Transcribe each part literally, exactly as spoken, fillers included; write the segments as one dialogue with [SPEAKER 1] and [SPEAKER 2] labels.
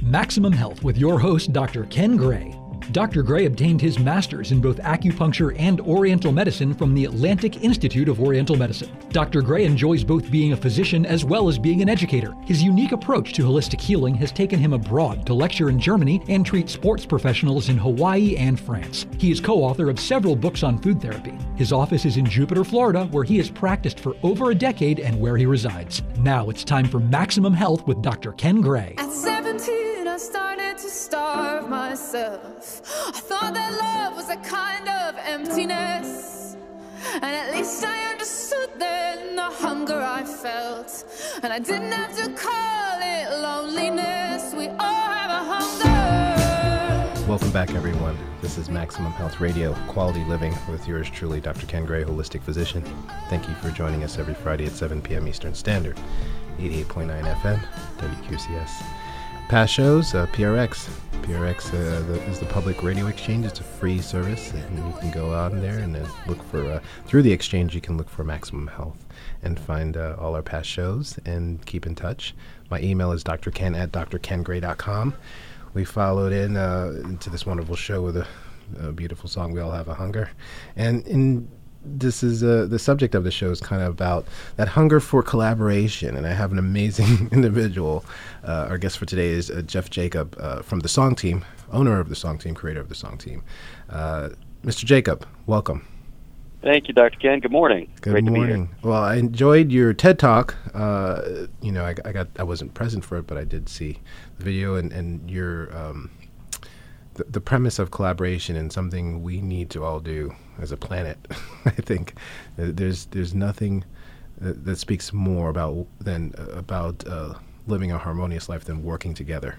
[SPEAKER 1] Maximum Health with your host, Doctor Ken Gray. Doctor Gray obtained his master's in both acupuncture and Oriental medicine from the Atlantic Institute of Oriental Medicine. Doctor Gray enjoys both being a physician as well as being an educator. His unique approach to holistic healing has taken him abroad to lecture in Germany and treat sports professionals in Hawaii and France. He is co-author of several books on food therapy. His office is in Jupiter, Florida, where he has practiced for over a decade and where he resides. Now it's time for Maximum Health with Doctor Ken Gray.
[SPEAKER 2] At seventeen, I started to starve myself. I thought that love was a kind of emptiness, and at least I understood then the hunger I felt, and I didn't have to call it loneliness. We all have a hunger.
[SPEAKER 3] Welcome back, everyone. This is Maximum Health Radio, Quality Living, with yours truly, Doctor Ken Gray, holistic physician. Thank you for joining us every Friday at seven p.m. Eastern Standard, eighty-eight point nine F M, W Q C S. Past shows, uh, P R X. P R X uh, the, is the public radio exchange. It's a free service, and you can go on there and uh, look for, uh, through the exchange, you can look for Maximum Health and find uh, all our past shows and keep in touch. My email is drken at d r ken gray dot com. We followed in uh, into this wonderful show with a, a beautiful song, We All Have a Hunger. And in This is uh, the subject of the show is kind of about that hunger for collaboration, and I have an amazing individual. Uh, our guest for today is uh, Jeff Jacob uh, from the Song Team, owner of the Song Team, creator of the Song Team. Uh, Mister Jacob, welcome.
[SPEAKER 4] Thank you, Doctor Ken. Good morning.
[SPEAKER 3] Good
[SPEAKER 4] Great
[SPEAKER 3] morning.
[SPEAKER 4] To be here.
[SPEAKER 3] Well, I enjoyed your TED Talk. Uh, you know, I, I got I wasn't present for it, but I did see the video and and your. Um, The, the premise of collaboration and something we need to all do as a planet. I think there's there's nothing that, that speaks more about than uh, about uh, living a harmonious life than working together.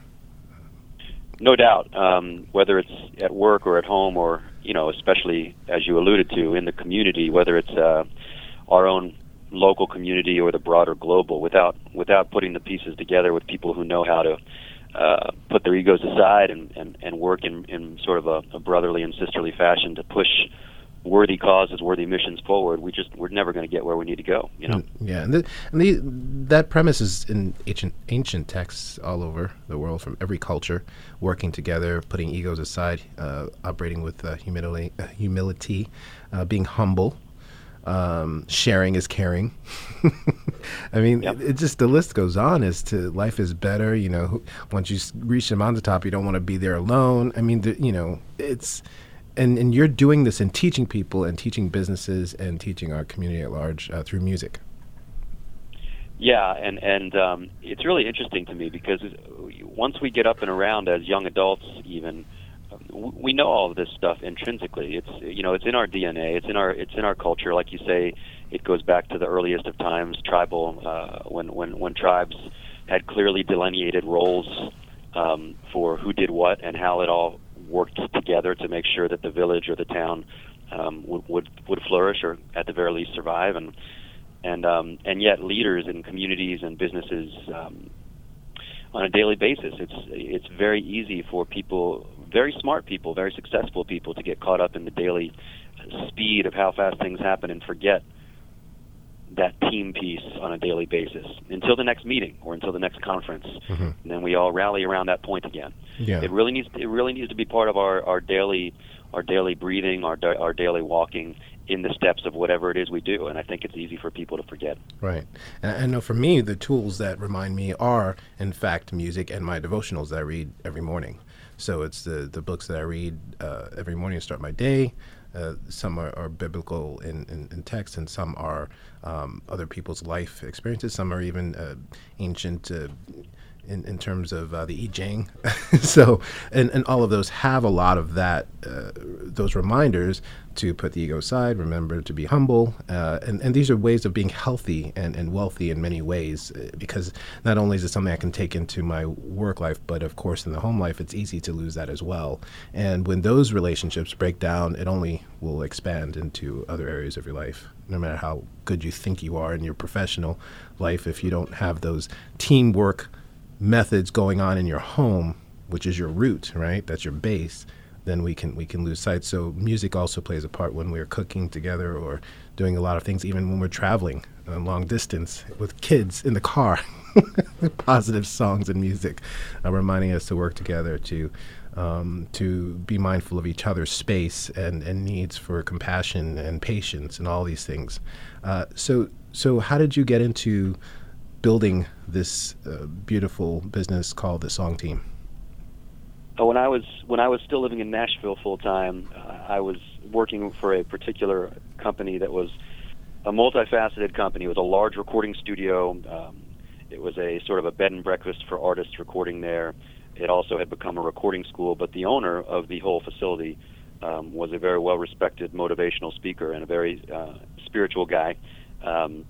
[SPEAKER 4] No doubt. Um, whether it's at work or at home, or you know, especially as you alluded to in the community, whether it's uh, our own local community or the broader global, without without putting the pieces together with people who know how to. Uh, put their egos aside and, and, and work in, in sort of a, a brotherly and sisterly fashion to push worthy causes, worthy missions forward. We just we're never going to get where we need to go. You know.
[SPEAKER 3] Yeah, and, the, and the, that premise is in ancient ancient texts all over the world, from every culture, working together, putting egos aside, uh, operating with uh, humility, uh, humility, uh, being humble. Um, sharing is caring. I mean,
[SPEAKER 4] yep.
[SPEAKER 3] it, it just, the list goes on as to life is better. You know, once you s- reach the mountaintop, you don't want to be there alone. I mean, the, you know, it's, and, and you're doing this and teaching people and teaching businesses and teaching our community at large uh, through music.
[SPEAKER 4] Yeah, and, and um, it's really interesting to me because once we get up and around as young adults even, we know all of this stuff intrinsically. It's you know it's in our D N A. It's in our it's in our culture. Like you say, it goes back to the earliest of times, tribal, uh, when when when tribes had clearly delineated roles um, for who did what and how it all worked together to make sure that the village or the town um, would, would would flourish, or at the very least survive. And and um, and yet leaders in communities and businesses um, on a daily basis, it's it's very easy for people. Very smart people, very successful people, to get caught up in the daily speed of how fast things happen and forget that team piece on a daily basis until the next meeting or until the next conference, mm-hmm. and then we all rally around that point again.
[SPEAKER 3] Yeah.
[SPEAKER 4] It really needs it really needs to be part of our, our daily our daily breathing, our da- our daily walking in the steps of whatever it is we do, and I think it's easy for people to forget.
[SPEAKER 3] Right. And I know for me, the tools that remind me are, in fact, music and my devotionals that I read every morning. So it's the, the books that I read uh, every morning to start my day. Uh, some are, are biblical in, in, in text, and some are um, other people's life experiences. Some are even uh, ancient uh, in, in terms of uh, the I Ching. So, and, and all of those have a lot of that, uh, those reminders to put the ego aside, remember to be humble. Uh, and, and these are ways of being healthy and, and wealthy in many ways, uh, because not only is it something I can take into my work life, but of course in the home life, it's easy to lose that as well. And when those relationships break down, it only will expand into other areas of your life. No matter how good you think you are in your professional life, if you don't have those teamwork methods going on in your home, which is your root, right? That's your base. Then we can we can lose sight. So music also plays a part when we're cooking together or doing a lot of things, even when we're traveling. uh, long distance with kids in the car. Positive songs and music, uh, reminding us to work together, to um, to be mindful of each other's space and, and needs for compassion and patience and all these things. Uh, so so how did you get into building this uh, beautiful business called the Song Team?
[SPEAKER 4] Uh, when I was when I was still living in Nashville full time, uh, I was working for a particular company that was a multifaceted company. It was a large recording studio. Um, it was a sort of a bed and breakfast for artists recording there. It also had become a recording school, but the owner of the whole facility um, was a very well-respected motivational speaker and a very uh, spiritual guy. Um,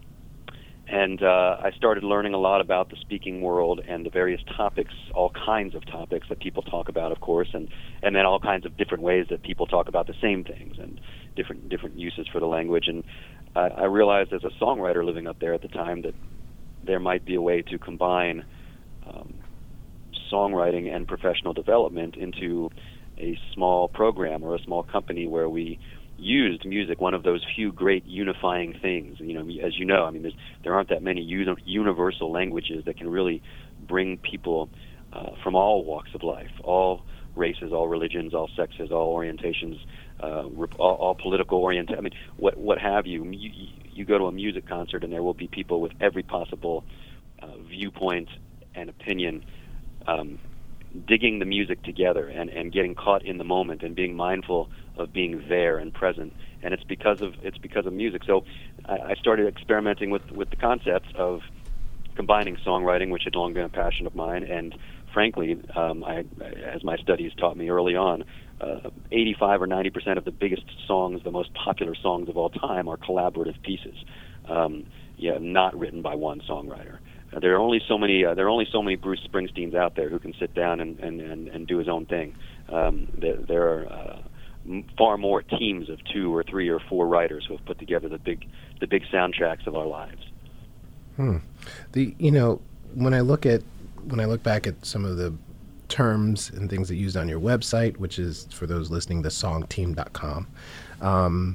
[SPEAKER 4] and uh, I started learning a lot about the speaking world and the various topics, all kinds of topics that people talk about, of course, and, and then all kinds of different ways that people talk about the same things and different different uses for the language. And I, I realized as a songwriter living up there at the time that there might be a way to combine um, songwriting and professional development into a small program or a small company where we used music, one of those few great unifying things. You know, as you know, I mean, there's, there aren't that many uni- universal languages that can really bring people uh, from all walks of life, all races, all religions, all sexes, all orientations, uh, rep- all, all political orientation. I mean, what what have you. you. You go to a music concert and there will be people with every possible uh, viewpoint and opinion um, digging the music together and, and getting caught in the moment and being mindful of being there and present. And it's because of it's because of music. So I, I started experimenting with, with the concepts of combining songwriting, which had long been a passion of mine, and frankly, um, I, as my studies taught me early on, uh, eighty-five or ninety percent of the biggest songs, the most popular songs of all time, are collaborative pieces. Um, yeah, not written by one songwriter. Uh, there are only so many. Uh, there are only so many Bruce Springsteens out there who can sit down and, and, and, and do his own thing. Um, there, there are uh, m- far more teams of two or three or four writers who have put together the big the big soundtracks of our lives.
[SPEAKER 3] Hmm. The you know when I look at when I look back at some of the terms and things that you used on your website, which is, for those listening, the song team dot com, um,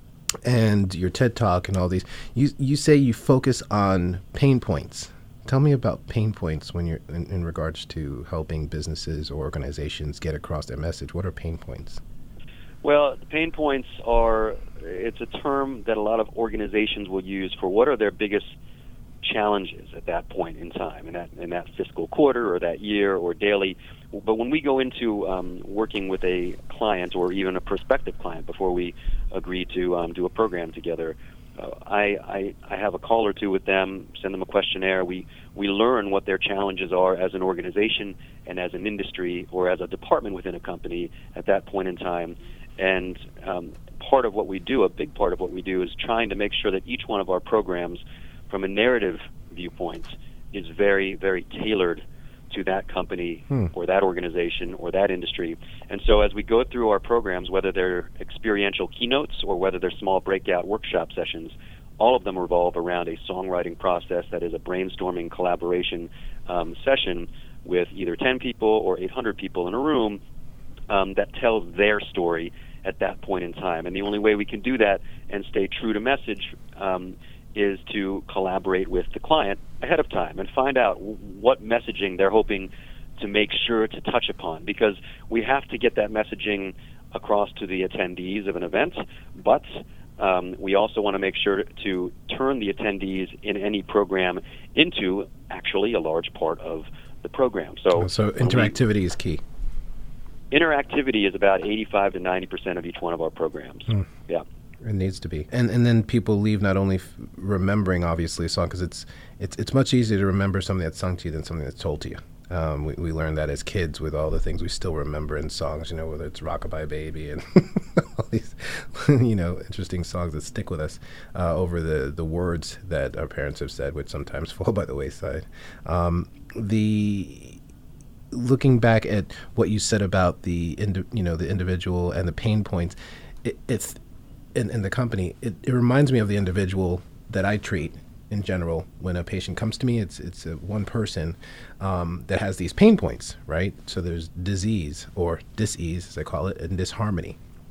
[SPEAKER 3] and your TED Talk and all these, you you say you focus on pain points. Tell me about pain points when you're in, in regards to helping businesses or organizations get across their message. What are pain points?
[SPEAKER 4] Well, pain points are, it's a term that a lot of organizations will use for what are their biggest challenges at that point in time, in that in that fiscal quarter or that year or daily. But when we go into um, working with a client or even a prospective client before we agree to um, do a program together, uh, I, I I have a call or two with them, send them a questionnaire. We we learn what their challenges are as an organization and as an industry or as a department within a company at that point in time. And um, part of what we do, a big part of what we do, is trying to make sure that each one of our programs, from a narrative viewpoint, is very, very tailored to that company hmm. or that organization or that industry. And so as we go through our programs, whether they're experiential keynotes or whether they're small breakout workshop sessions, all of them revolve around a songwriting process that is a brainstorming collaboration um, session with either ten people or eight hundred people in a room um, that tells their story at that point in time. And the only way we can do that and stay true to message um, is to collaborate with the client ahead of time and find out what messaging they're hoping to make sure to touch upon, because we have to get that messaging across to the attendees of an event, but um, we also want to make sure to turn the attendees in any program into actually a large part of the program. So,
[SPEAKER 3] so interactivity we, is key.
[SPEAKER 4] Interactivity is about eighty-five to ninety percent of each one of our programs. Hmm. Yeah.
[SPEAKER 3] It needs to be, and and then people leave not only f- remembering obviously a song, because it's it's it's much easier to remember something that's sung to you than something that's told to you. Um, we we learned that as kids with all the things we still remember in songs, you know, whether it's Rockabye Baby and all these, you know, interesting songs that stick with us uh, over the the words that our parents have said, which sometimes fall by the wayside. Um, the looking back at what you said about the indi- you know the individual and the pain points, it, it's. In, in the company, it, it reminds me of the individual that I treat in general. When a patient comes to me, it's it's a one person um, that has these pain points, right? So there's disease or dis-ease, as I call it, and disharmony.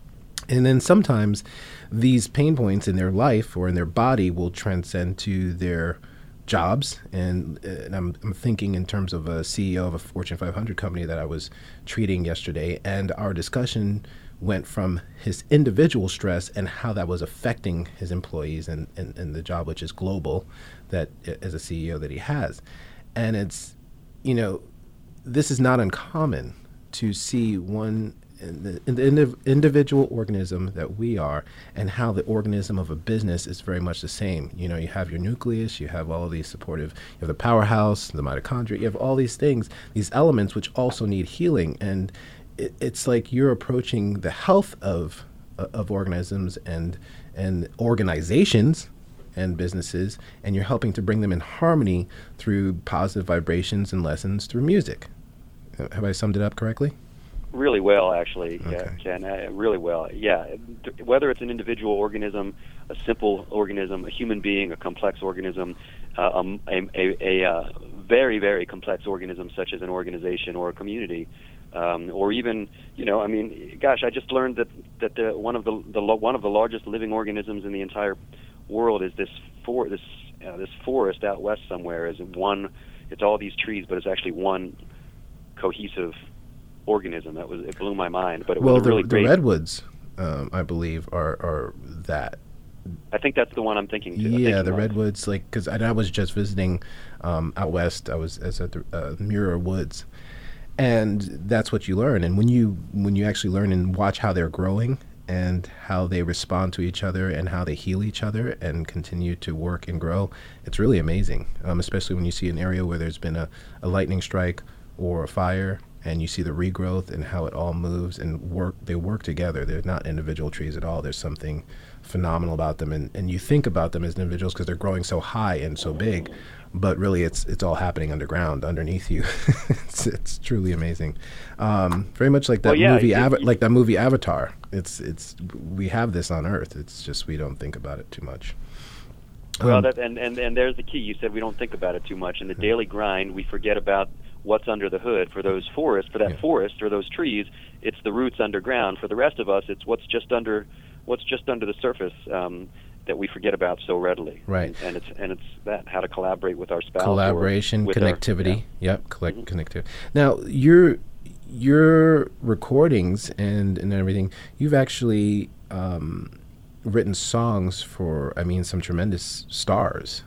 [SPEAKER 3] And then sometimes these pain points in their life or in their body will transcend to their jobs. And, and I'm, I'm thinking in terms of a C E O of a Fortune five hundred company that I was treating yesterday. And our discussion went from his individual stress and how that was affecting his employees and, and, and the job, which is global, that as a C E O that he has. And it's, you know, this is not uncommon to see one in the, in the indiv- individual organism that we are and how the organism of a business is very much the same. You know, you have your nucleus, you have all of these supportive, you have the powerhouse, the mitochondria, you have all these things, these elements which also need healing. And it, it's like you're approaching the health of uh, of organisms and and organizations and businesses, and you're helping to bring them in harmony through positive vibrations and lessons through music. Have I summed it up correctly?
[SPEAKER 4] Really well, actually,
[SPEAKER 3] Okay.
[SPEAKER 4] yeah, Ken. Uh, really well, yeah. Th- Whether it's an individual organism, a simple organism, a human being, a complex organism, uh, um, a, a, a uh, very, very complex organism such as an organization or a community, um, or even, you know, I mean, gosh, I just learned that that the, one of the, the lo- one of the largest living organisms in the entire world is this for this uh, this forest out west somewhere. Is one, it's all these trees, but it's actually one cohesive organism. That was, it blew my mind, but it
[SPEAKER 3] Well,
[SPEAKER 4] was a
[SPEAKER 3] the,
[SPEAKER 4] really
[SPEAKER 3] the
[SPEAKER 4] great.
[SPEAKER 3] redwoods, um, I believe, are, are that.
[SPEAKER 4] I think that's the one I'm thinking. To,
[SPEAKER 3] Yeah,
[SPEAKER 4] thinking
[SPEAKER 3] the
[SPEAKER 4] of.
[SPEAKER 3] redwoods, like, because I, I was just visiting um, out west. I was, I was at the uh, Muir Woods, and that's what you learn. And when you when you actually learn and watch how they're growing and how they respond to each other and how they heal each other and continue to work and grow, it's really amazing. Um, especially when you see an area where there's been a, a lightning strike or a fire, and you see the regrowth and how it all moves and work. They work together. They're not individual trees at all. There's something phenomenal about them, and, and you think about them as individuals because they're growing so high and so big, but really it's it's all happening underground, underneath you. it's, it's truly amazing. Um, very much like that
[SPEAKER 4] Well, yeah,
[SPEAKER 3] movie,
[SPEAKER 4] you-
[SPEAKER 3] Ava-
[SPEAKER 4] you-
[SPEAKER 3] like that movie Avatar. It's it's we have this on Earth. It's just we don't think about it too much.
[SPEAKER 4] Well,
[SPEAKER 3] Um,
[SPEAKER 4] that, and, and, and there's the key. You said we don't think about it too much. In the daily grind, we forget about what's under the hood. For those forests, for that
[SPEAKER 3] Yeah.
[SPEAKER 4] forest or those trees, it's the roots underground. For the rest of us, it's what's just under what's just under the surface um, that we forget about so readily.
[SPEAKER 3] Right.
[SPEAKER 4] And, and it's and it's that how to collaborate with our spouse. or
[SPEAKER 3] Collaboration,
[SPEAKER 4] with our-
[SPEAKER 3] connectivity.
[SPEAKER 4] yeah.
[SPEAKER 3] Yep, collect
[SPEAKER 4] Mhm.
[SPEAKER 3] connectivity. Now, your your recordings and and everything, you've actually um, written songs for, I mean, some tremendous stars.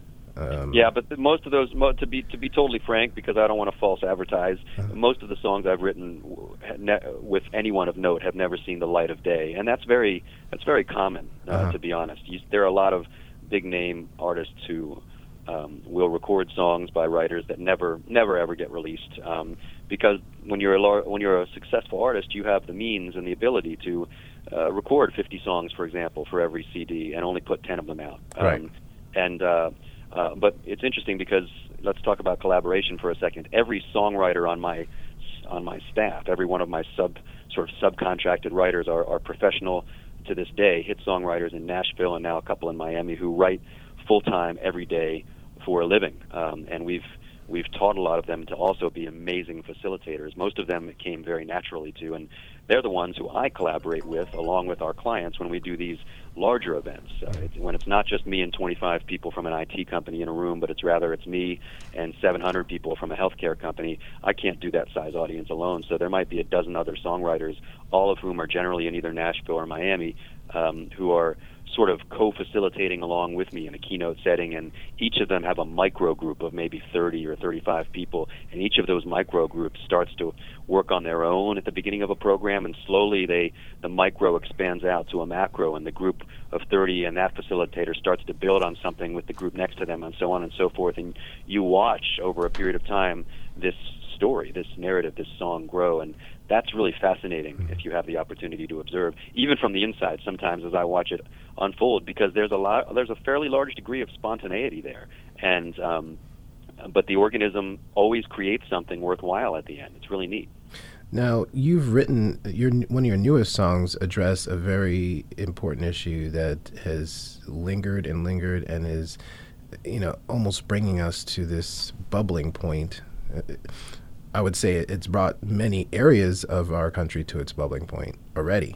[SPEAKER 3] Um,
[SPEAKER 4] Yeah, but the, most of those, mo- to be to be totally frank, because I don't want to false advertise,
[SPEAKER 3] Uh-huh.
[SPEAKER 4] most of the songs I've written w- ha- ne- with anyone of note have never seen the light of day, and that's very that's very common, uh,
[SPEAKER 3] Uh-huh.
[SPEAKER 4] to be honest. You, there are a lot of big name artists who um, will record songs by writers that never never ever get released, um, because when you're a lar- when you're a successful artist, you have the means and the ability to uh, record fifty songs, for example, for every C D, and only put ten of them out. Um,
[SPEAKER 3] Right.
[SPEAKER 4] And uh, Uh, but it's interesting because let's talk about collaboration for a second. Every songwriter on my on my staff, every one of my sub sort of subcontracted writers are, are professional to this day, hit songwriters in Nashville and now a couple in Miami who write full time every day for a living. Um, and we've we've taught a lot of them to also be amazing facilitators. Most of them came very naturally to, and they're the ones who I collaborate with along with our clients when we do these larger events. Uh, it's, when it's not just me and twenty-five people from an I T company in a room, but it's rather it's me and seven hundred people from a healthcare company. I can't do that size audience alone, so there might be a dozen other songwriters, all of whom are generally in either Nashville or Miami, um, who are sort of co-facilitating along with me in a keynote setting, and each of them have a micro group of maybe thirty or thirty-five people, and each of those micro groups starts to work on their own at the beginning of a program, and slowly they the micro expands out to a macro, and the group of thirty and that facilitator starts to build on something with the group next to them, and so on and so forth, and you watch over a period of time this story, this narrative, this song grow, and that's really fascinating if you have the opportunity to observe, even from the inside sometimes as I watch it unfold, because there's a lot, there's a fairly large degree of spontaneity there, and um, but the organism always creates something worthwhile at the end. It's really neat.
[SPEAKER 3] Now, you've written, your one of your newest songs address a very important issue that has lingered and lingered and is, you know, almost bringing us to this bubbling point. I would say it's brought many areas of our country to its bubbling point already.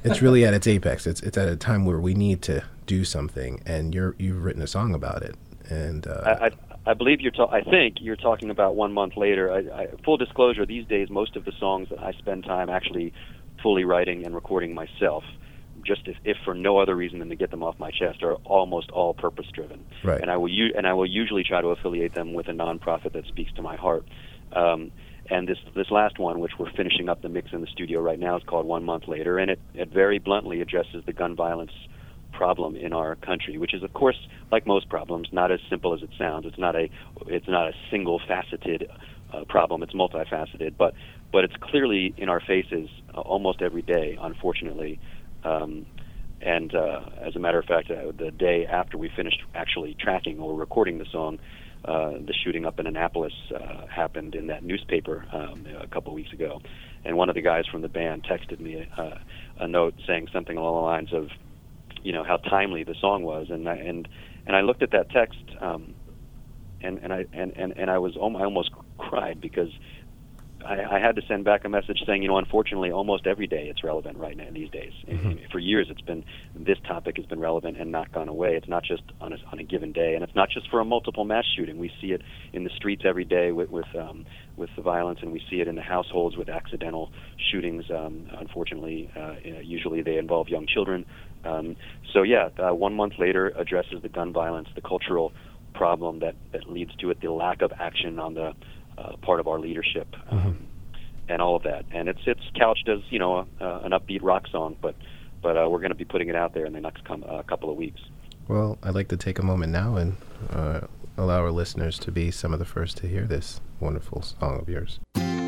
[SPEAKER 3] it's really at its apex. It's it's at a time where we need to do something, and you're you've written a song about it. And uh,
[SPEAKER 4] I, I I believe you're. Ta- I think you're talking about one month later. I, I, full disclosure: these days, most of the songs that I spend time actually fully writing and recording myself, just if, if for no other reason than to get them off my chest, are almost all purpose driven.
[SPEAKER 3] Right.
[SPEAKER 4] And I will u- and I will usually try to affiliate them with a nonprofit that speaks to my heart. Um, and this this last one, which we're finishing up the mix in the studio right now, is called One Month Later, and it, it very bluntly addresses the gun violence problem in our country, which is, of course, like most problems, not as simple as it sounds. It's not a it's not a single faceted uh, problem. It's multifaceted, but but it's clearly in our faces uh, almost every day, unfortunately. Um, and uh, as a matter of fact, uh, the day after we finished actually tracking or recording the song, uh, the shooting up in Annapolis uh, happened in that newspaper um, a couple of weeks ago. And one of the guys from the band texted me a, a note saying something along the lines of, you know, how timely the song was. And I, and and I looked at that text, um, and and I and, and, and I was I almost cried because I, I had to send back a message saying, you know, unfortunately, almost every day it's relevant right now these days. Mm-hmm. For years, it's been this topic has been relevant and not gone away. It's not just on a, on a given day, and it's not just for a multiple mass shooting. We see it in the streets every day with with, um, with the violence, and we see it in the households with accidental shootings. Um, unfortunately, uh, usually they involve young children. Um, so yeah, uh, one month later addresses the gun violence, the cultural problem that, that leads to it, the lack of action on the Uh, part of our leadership, um, mm-hmm. and all of that. And it's it's couched as, you know, uh, an upbeat rock song, but but uh, we're going to be putting it out there in the next com- uh, couple of weeks.
[SPEAKER 3] Well, I'd like to take a moment now and uh, allow our listeners to be some of the first to hear this wonderful song of yours.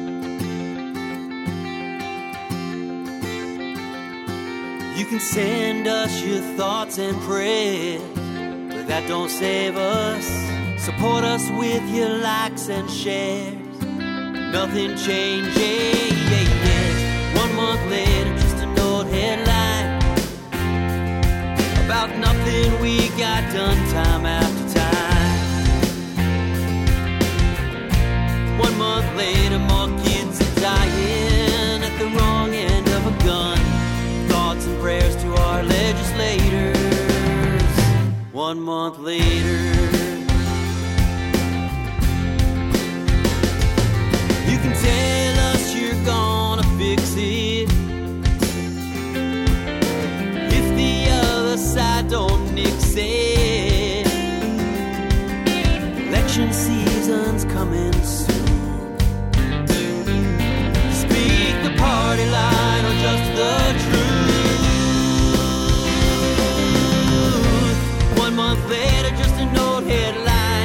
[SPEAKER 5] You can send us your thoughts and prayers, but that don't save us. Support us with your likes and shares. Nothing changes. One month later, just an old headline about nothing we got done time after time. One month later, more kids are dying at the wrong end of a gun. Thoughts and prayers to our legislators. One month later. You can tell us you're gonna fix it if the other side don't nix it. Election season's coming soon. Speak the party line or just the truth. One month later, just an old headline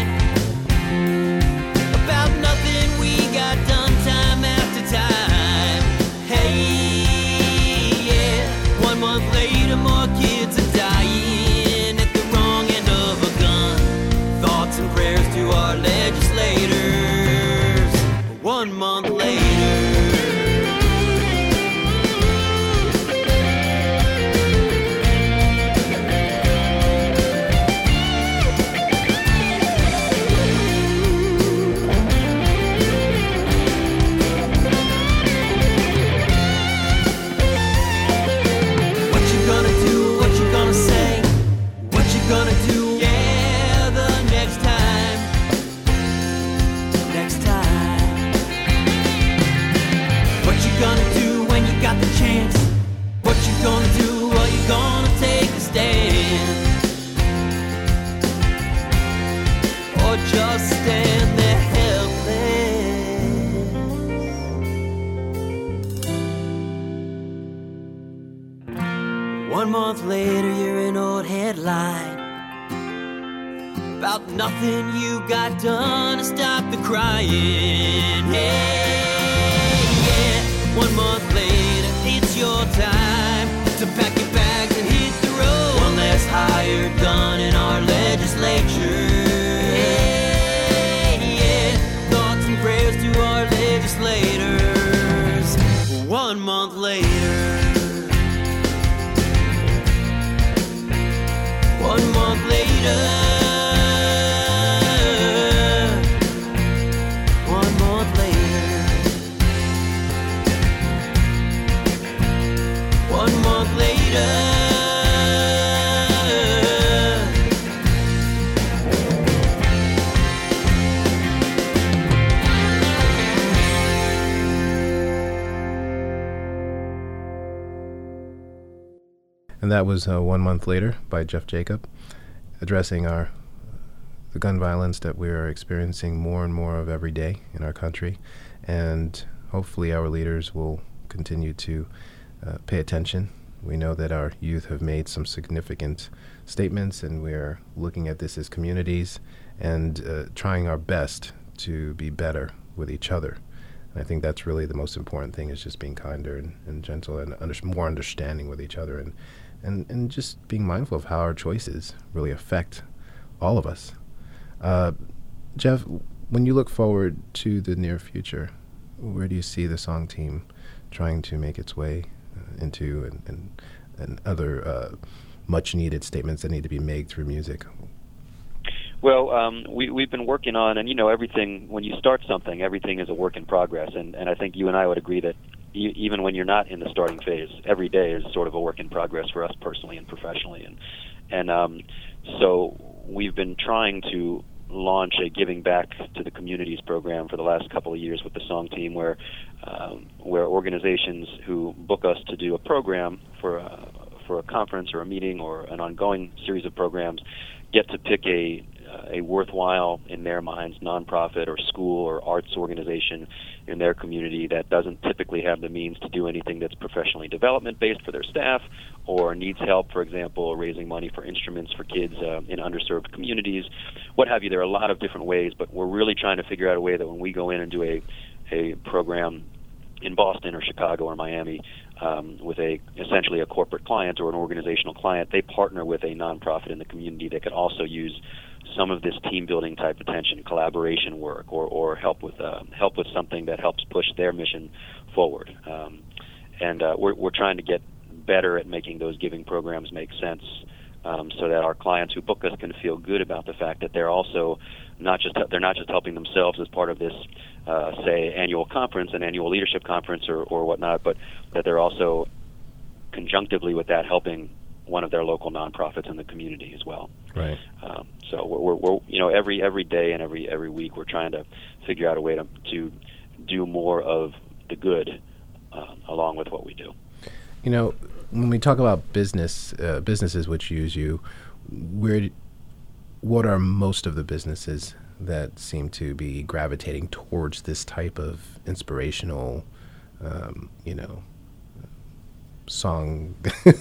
[SPEAKER 5] about nothing we got done time after time. Hey, yeah. One month later, more kids are dying at the wrong end of a gun. Thoughts and prayers to our legislators. One month later. Gonna do, yeah, the next time, next time. What you gonna do when you got the chance? What you gonna do? Are you gonna take a stand? Or just stand there helpless? One month later, you're an old headline about nothing you got done to stop the crying. Hey, yeah. One month later, it's your time to pack your bags and hit the road. One less hired gun in our legislature. Hey, yeah. Thoughts and prayers to our legislators. One month later. One month later. one month later.
[SPEAKER 3] And that was uh, One Month Later by Jeff Jacob, addressing our the gun violence that we are experiencing more and more of every day in our country. And hopefully our leaders will continue to uh, pay attention. We know that our youth have made some significant statements, and we are looking at this as communities and uh, trying our best to be better with each other. And I think that's really the most important thing, is just being kinder and, and gentle and under, more understanding with each other, and, and, and just being mindful of how our choices really affect all of us. Uh, Jeff, when you look forward to the near future, where do you see the song team trying to make its way uh, into and, and, and other uh, much-needed statements that need to be made through music?
[SPEAKER 4] Well, um, we, we've been working on, and you know, everything, when you start something, everything is a work in progress, and, and I think you and I would agree that e- even when you're not in the starting phase, every day is sort of a work in progress for us personally and professionally. And, and um, so we've been trying to launch a Giving Back to the Communities program for the last couple of years with the song team, where um, where organizations who book us to do a program for a, for a conference or a meeting or an ongoing series of programs get to pick a a worthwhile, in their minds, nonprofit or school or arts organization in their community that doesn't typically have the means to do anything that's professionally development-based for their staff, or needs help, for example, raising money for instruments for kids uh, in underserved communities, what have you. There are a lot of different ways, but we're really trying to figure out a way that when we go in and do a, a program in Boston or Chicago or Miami um, with a essentially a corporate client or an organizational client, they partner with a nonprofit in the community that could also use some of this team-building type attention, collaboration work, or, or help with uh, help with something that helps push their mission forward. Um, and uh, we're, we're trying to get better at making those giving programs make sense, um, so that our clients who book us can feel good about the fact that they're also not just they're not just helping themselves as part of this, uh, say, annual conference, an annual leadership conference, or, or whatnot, but that they're also conjunctively with that helping one of their local nonprofits in the community as well.
[SPEAKER 3] Right.
[SPEAKER 4] Um, so we're, we're, we're, you know, every every day and every every week we're trying to figure out a way to to do more of the good uh, along with what we do.
[SPEAKER 3] You know, when we talk about business uh, businesses which use you, where what are most of the businesses that seem to be gravitating towards this type of inspirational, um, you know, song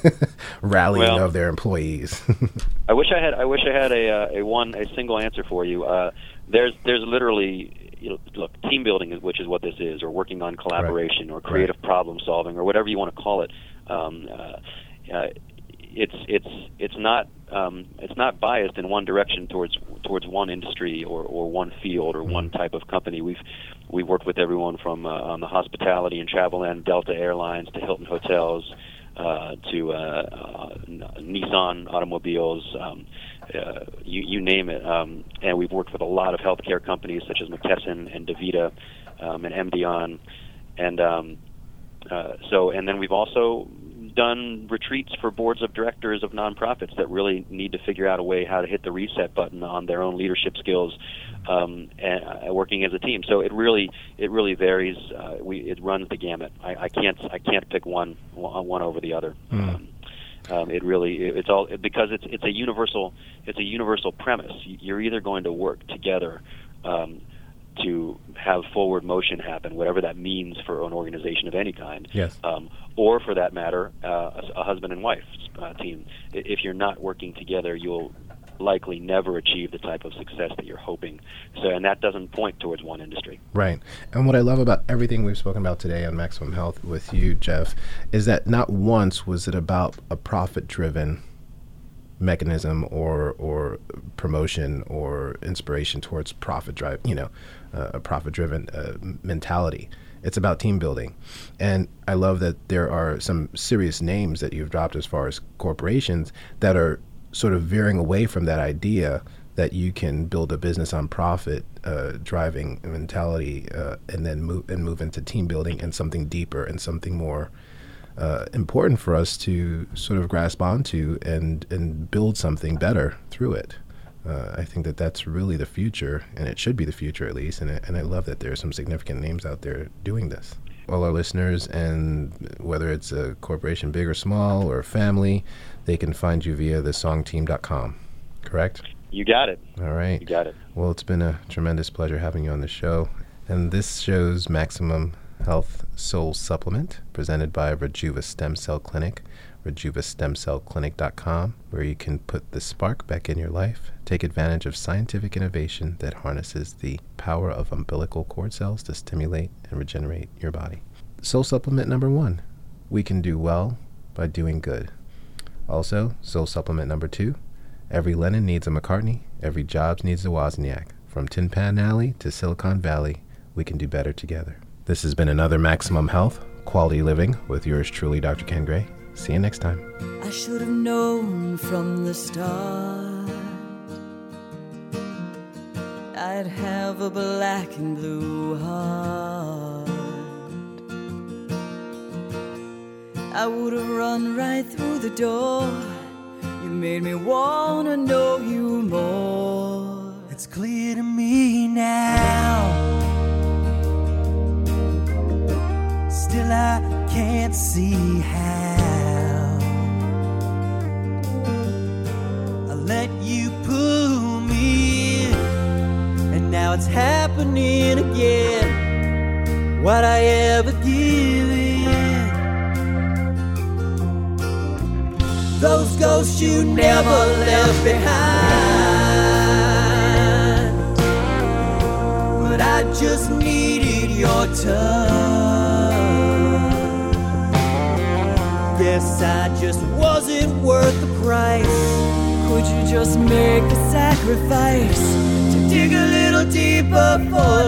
[SPEAKER 3] rallying
[SPEAKER 4] well,
[SPEAKER 3] of their employees?
[SPEAKER 4] I wish I had. I wish I had a uh, a one a single answer for you. Uh, there's there's literally, you know, look, team building, which is what this is, or working on collaboration, right, or creative right. problem solving, or whatever you want to call it. Um, uh, uh, it's it's it's not um, it's not biased in one direction towards towards one industry or, or one field or mm-hmm. one type of company. We've we've worked with everyone from uh, on the hospitality and travel end, Delta Airlines, to Hilton Hotels, uh, to uh, uh, Nissan automobiles, um, uh, you, you name it. Um, and we've worked with a lot of healthcare companies such as McKesson and DaVita um, and MDon, and um, uh, so and then we've also done retreats for boards of directors of nonprofits that really need to figure out a way how to hit the reset button on their own leadership skills, um, and uh, working as a team. So it really it really varies. Uh, we it runs the gamut. I, I can't I can't pick one one over the other. Mm. Um, um, it really it's all because it's it's a universal it's a universal premise. You're either going to work together Um, to have forward motion happen, whatever that means for an organization of any kind,
[SPEAKER 3] yes.
[SPEAKER 4] um, or for that matter, uh, a, a husband and wife uh, team. If you're not working together, you'll likely never achieve the type of success that you're hoping. So, and that doesn't point towards one industry.
[SPEAKER 3] Right. And what I love about everything we've spoken about today on Maximum Health with you, Jeff, is that not once was it about a profit-driven mechanism or or promotion or inspiration towards profit drive, you know, uh, a profit-driven uh, mentality. It's about team building. And I love that there are some serious names that you've dropped as far as corporations that are sort of veering away from that idea that you can build a business on profit uh, driving mentality uh, and then move and move into team building and something deeper and something more uh, important for us to sort of grasp onto and, and build something better through it. Uh, I think that that's really the future, and it should be the future at least, and I, and I love that there are some significant names out there doing this. All our listeners, and whether it's a corporation big or small or family, they can find you via the song team dot com, correct?
[SPEAKER 4] You got it.
[SPEAKER 3] All right.
[SPEAKER 4] You got it.
[SPEAKER 3] Well, it's been a tremendous pleasure having you on the show. And this show's Maximum Health Soul Supplement, presented by Rejuva Stem Cell Clinic, rejuva stem cell clinic dot com, where you can put the spark back in your life, take advantage of scientific innovation that harnesses the power of umbilical cord cells to stimulate and regenerate your body. Soul Supplement number one, we can do well by doing good. Also, Soul Supplement number two, every Lennon needs a McCartney, every Jobs needs a Wozniak. From Tin Pan Alley to Silicon Valley, we can do better together. This has been another Maximum Health, Quality Living with yours truly, Doctor Ken Gray. See you next time.
[SPEAKER 5] I should have known from the start I'd have a black and blue heart. I would have run right through the door. You made me wanna know you more. It's clear to me now, still I can't see how. I let you pull me in, and now it's happening again. Why'd I ever give in? Those ghosts you never left behind, but I just needed your touch. Guess I just wasn't worth the price. Could you just make a sacrifice to dig a little deeper for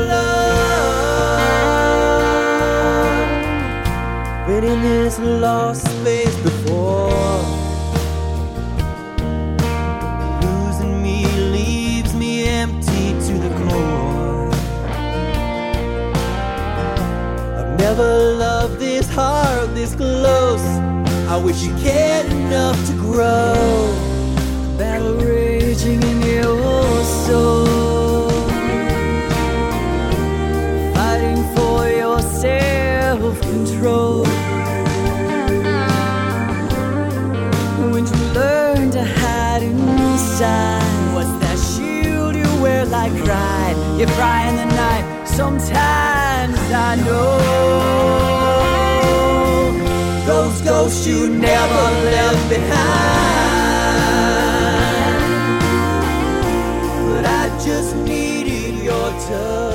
[SPEAKER 5] love? Been in this lost space before. Losing me leaves me empty to the core. I've never loved this hard, this close. I wish you cared enough to grow. Battle raging in your soul, fighting for your self-control. When you learn to hide inside, what's that shield you wear like pride? You fry in the night, sometimes I know. Those ghosts you never left behind, but I just needed your touch.